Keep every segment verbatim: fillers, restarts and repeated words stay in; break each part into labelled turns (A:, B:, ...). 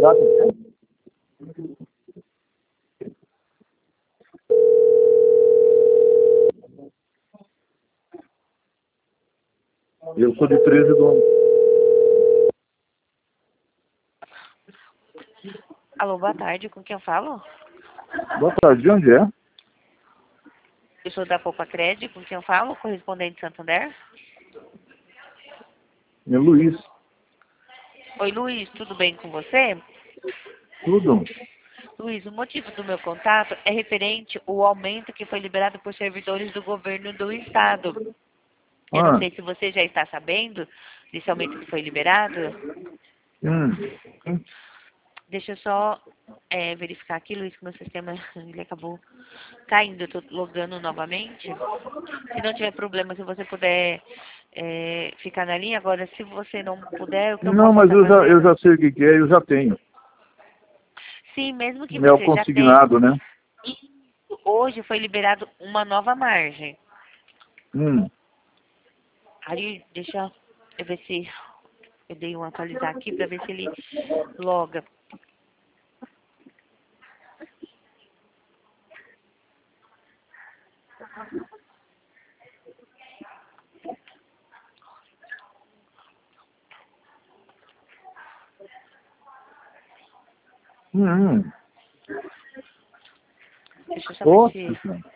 A: Exato. Eu sou de treze do ano.
B: Alô, boa tarde, com quem eu falo?
A: Boa tarde, de onde é?
B: Eu sou da Poupa Crédito, com quem eu falo? Correspondente de Santander?
A: É Luiz.
B: Oi, Luiz, tudo bem com você?
A: Tudo?
B: Luiz, o motivo do meu contato é referente ao aumento que foi liberado por servidores do governo do estado. Eu não
A: Ah,
B: sei se você já está sabendo desse aumento que foi liberado.
A: hum.
B: Deixa eu só é, verificar aqui, Luiz, que meu sistema ele acabou caindo. Eu estou logando novamente. Se não tiver problema, se você puder é, ficar na linha. Agora, se você não puder, o que eu
A: Não,
B: posso
A: mas
B: estar
A: eu já, eu
B: fazendo?
A: já sei o que que é, eu já tenho.
B: Sim, mesmo que
A: É o
B: você já tenha.
A: consignado, né?
B: Hoje foi liberado uma nova margem.
A: Hum.
B: Aí, deixa eu ver se eu dei um atualizar aqui para ver se ele loga.
A: Hum.
B: Deixa eu só ver
A: Poxa,
B: se.
A: cara.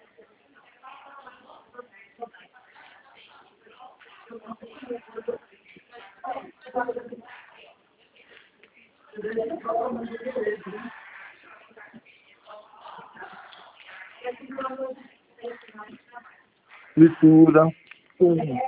A: Escritura. Hum.